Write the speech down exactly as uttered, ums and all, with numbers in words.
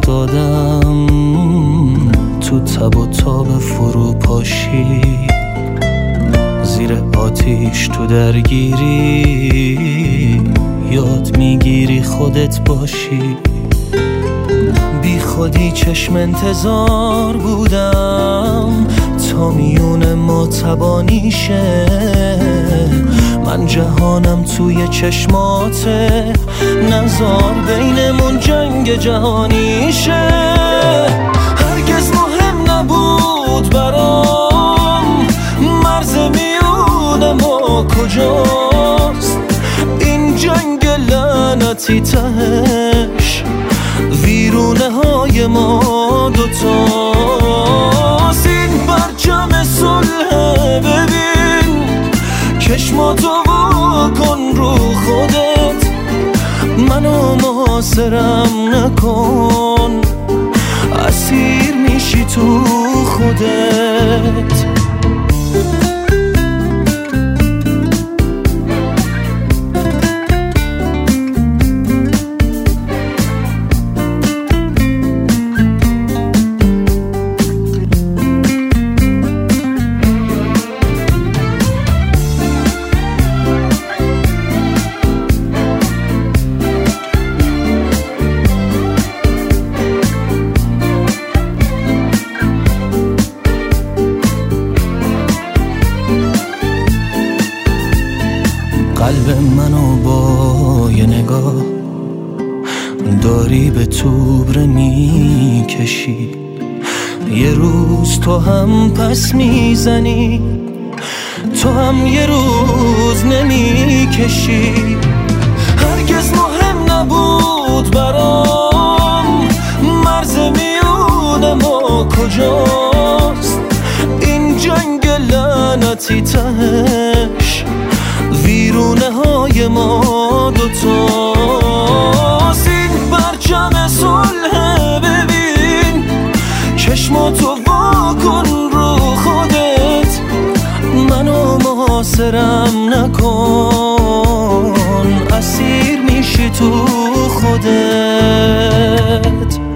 افتادم تو تب و تاب فروپاشی، زیر آتیش تو درگیری، یاد میگیری خودت باشی. بی خودی چشم انتظار بودم تا میون ما تبانی شه، من جهانم توی چشماته، نزار بینمون جنگ جهانی شه. هرگز مهم نبود برام مرز میون ما کجاست، این جنگ لعنتی تهش ویرونه های ما دوتاست. این پرچم صلح ببین، چشماتو واکن رو خودت، منو محاصرم نکن، اسیر میشی تو خودت. قلب منو با یه نگاه داری به توبره میکشی، یه روز تو هم پس میزنی، تو هم یه روز نمیکشی. هرگز مهم نبود برام مرز میون ما کجاست، این جنگ لعنتی تهش ویرونه های ما دوتاست. این پرچم صلح ببین، چشماتو واکن رو خودت، منو محاصرم نکن، اسیر میشی تو خودت.